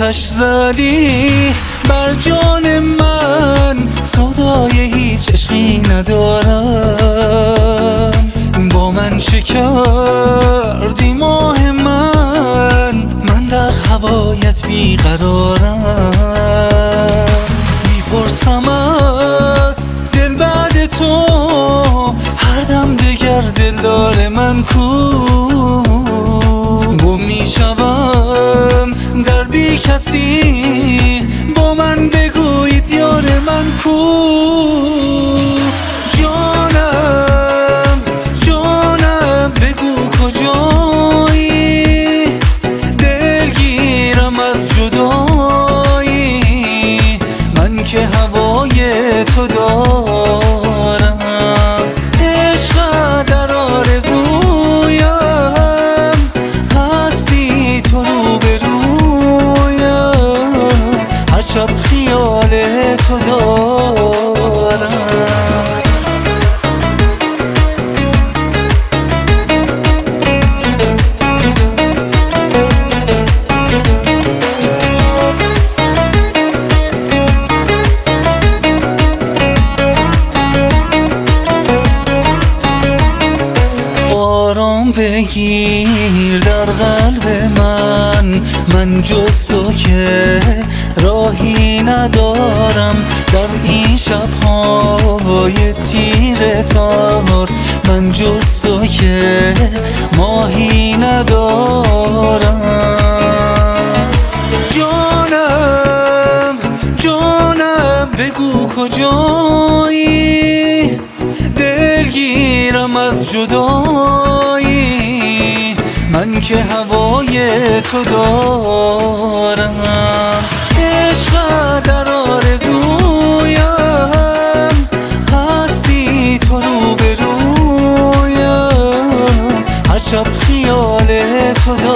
آتش زدی بر جان من، سودای هیچ عشقی ندارم. با من چه کردی ماه من در هوایت بیقرارم. میپرسم از دل بعد تو، هر دم دگر دلدار من کو؟ گم میشوم در بی کسی، با من بگویید یار من کو؟ جانم جانم بگو کجایی، دلگیرم از جدایی، من که هوای تو دارم. عشق در آرزویم، هستی تو روبرویم، هر شب خیال تو دارم. آرام بگیر در قلب من جز تو که راهی ندارم. در این شب‌های تیره تار، من جز تو که ماهی ندارم. جانم جانم بگو کجایی، دلگیرم از جدایی، من که هوای تو دارم. عشق در آرزویم، هستی تو روبرویم، هر شب خیال تو دارم.